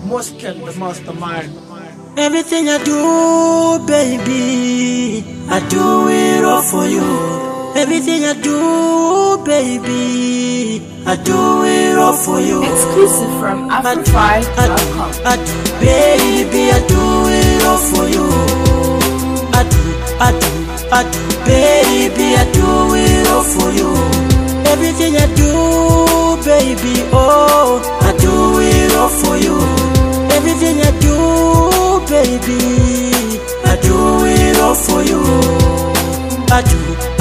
Muskel, the mastermind. Everything I do, baby, I do it all for you. Everything I do, baby, I do it all for you. Exclusive from Afrofi.com. Baby, I do it all for you. I do, baby, I do it all for you. Everything I do, baby, oh, I do it all for you. Everything I do, baby, I do it all for you. I do,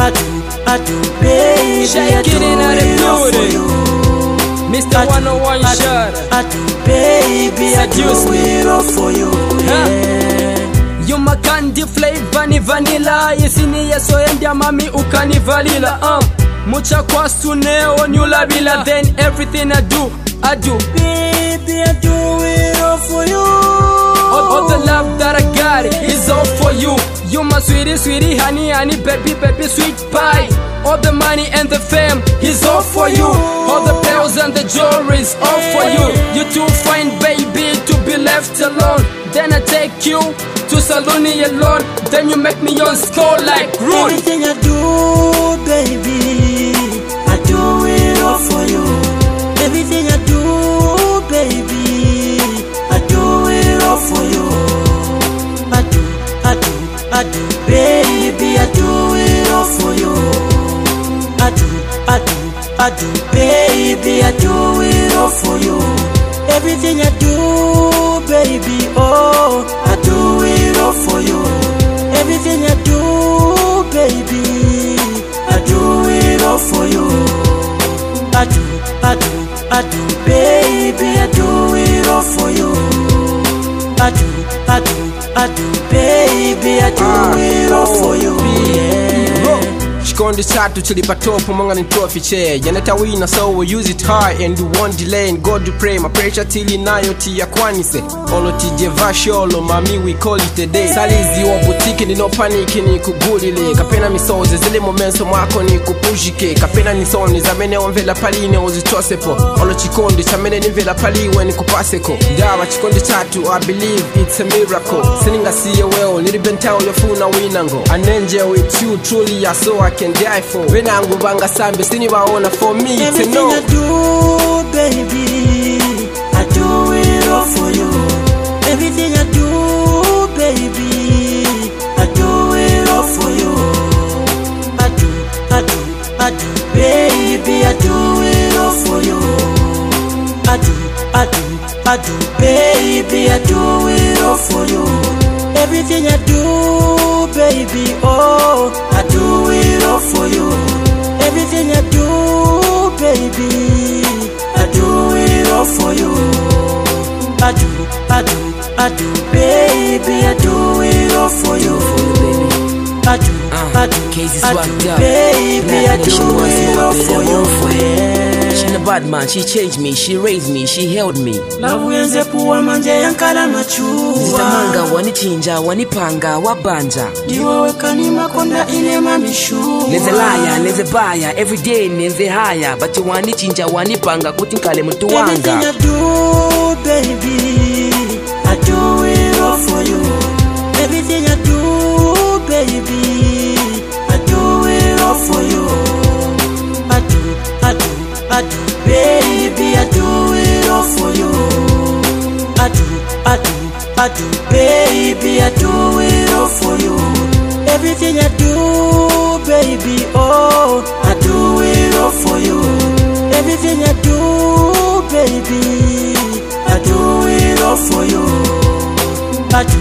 baby, Shake it in the building. Mr. 101 shot. I do, baby, I do it all for you. You my candy flavor ni vanilla. Yesini yeso endia mami ukani vanilla. Mucha kwa suneo nyula bila. Then everything I do, baby, I do it all for you. All the love that I got is all for you. You my sweetie, honey, baby, sweet pie. All the money and the fame is all for you. All the bells and the jewelry is all for you. You too fine, baby, to be left alone. Then I take you to Saloni alone. Then you make me on score like rude. Everything I do, baby, I do it all for you. Everything I do, baby, I do it all for you. I do, baby, I do it all for you. I do, baby, I do it all for you. Everything I do, baby, oh, I do it all for you. Everything I do, baby, I do it all for you. I do, baby, I do it all for you. I do, baby, I do it all for you. Chikondi chatu chilipa top mwanga ni trophy chair. Yaneta wina so we use it hard and do one delay and God to pray. My pressure till inayo tia kwanise. Olo tije vasholo mami we call it a day. Salizi wa boutique ni no panic ni kugulile. Kapena misoze zile momenso mwako ni kupushike. Kapena nisoni zamene onvela paline ozitosepo. Olo chikondi chamene nivela paliwe ni kupaseko. Dawa chikondi chatu I believe it's a miracle. Sininga siye weo nilibentao yafuna winango. An angel with you truly I so I can die for. When I'm banga sambe sini waona for me to know. Everything I do, baby, I do it all for you. Everything I do, baby, I do it all for you. I do, baby, I do it all for you. I do, baby, I do it all for you. Everything I do, baby, oh, I do it all for you. Everything I do, baby, I do it all for you. I do, baby, I do it all for you. I do, baby, I do it all for you. She's a bad man, she changed me, she raised me, she held me. Lawenze puwa manje yankala machua. Zitamanga wanichinja, wanipanga, wabanja. Diwa wekani makonda ile mamishu. Neze laya, neze baya, everyday neze haya. But you wanichinja, wanipanga, kutinkale mtu wanga. Everything I do, baby, I do it all for you. Everything I do, baby, I do it all for you. I do, baby, I do it all for you. I do, baby, I do it all for you. Everything I do, baby, oh, I do it all for you. Everything I do, baby, I do it all for you. I do,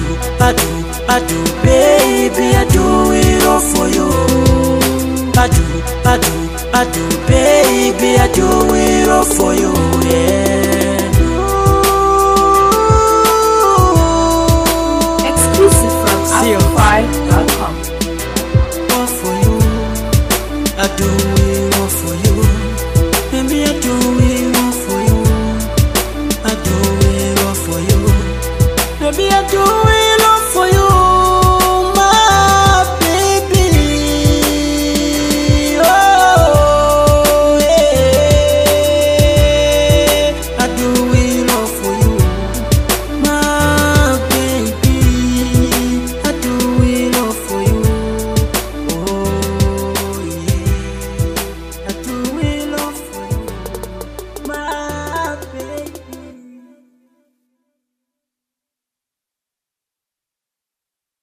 baby, I do it all for you. I do, baby, I do it all for you.